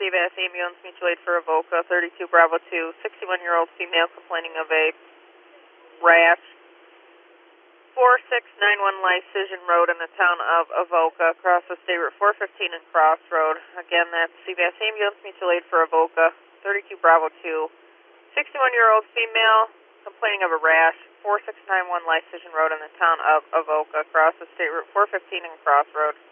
CVS Ambulance Mutual Aid for Avoca, 32 Bravo 2, 61-year-old female complaining of a rash. 4691 Lycision Road in the town of Avoca, across the State Route 415 and Cross Road. Again, that's CVS Ambulance Mutual Aid for Avoca, 32 Bravo 2, 61-year-old female complaining of a rash. 4691 Lycision Road in the town of Avoca, across the State Route 415 and Cross Road.